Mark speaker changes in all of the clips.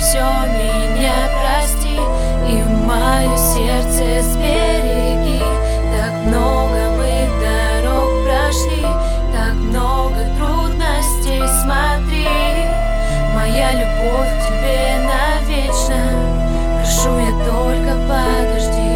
Speaker 1: все меня прости и мое сердце сбереги. Так много мы дорог прошли, так много трудностей, смотри. Моя любовь к тебе навечно, прошу я, только подожди.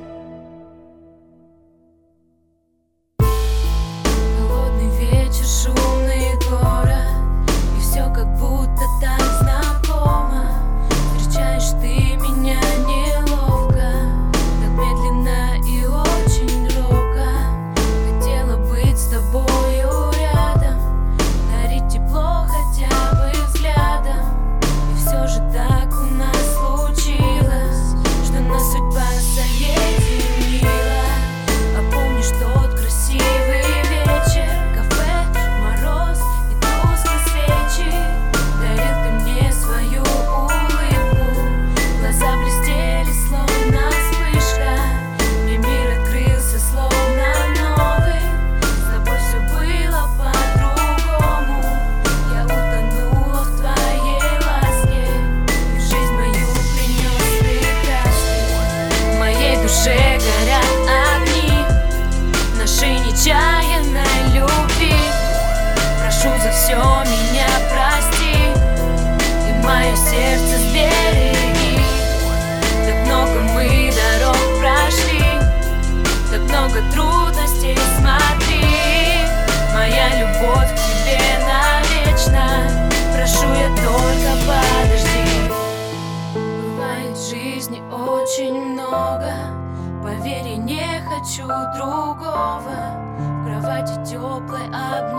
Speaker 1: Холодный вечер, шумный город, и все как будто так знакомо. Встречаешь ты меня неловко, так медленно и очень робко. Хотела быть с тобою рядом, дарить тепло хотя бы взглядом. И все же так у нас случилось, что нас судьба соединила. А помнишь тот красивый вечер, кафе, мороз и тусклые свечи? Дарил ты мне свою улыбку, глаза блестели, словно вспышка. Мне мир открылся, словно новый. С тобой все было по-другому. Я утонула в твоей ласке, и в жизнь мою принес ты краски. В моей душе горят огни нашей нечаянной любви. Прошу за все меня прости и мое сердце сбереги. Так много мы дорог прошли, так много трудностей, смотри. Моя любовь к тебе навечно, прошу я, только подожди. Бывает в жизни очень много, поверь, я не хочу другого. В кровати теплой обнять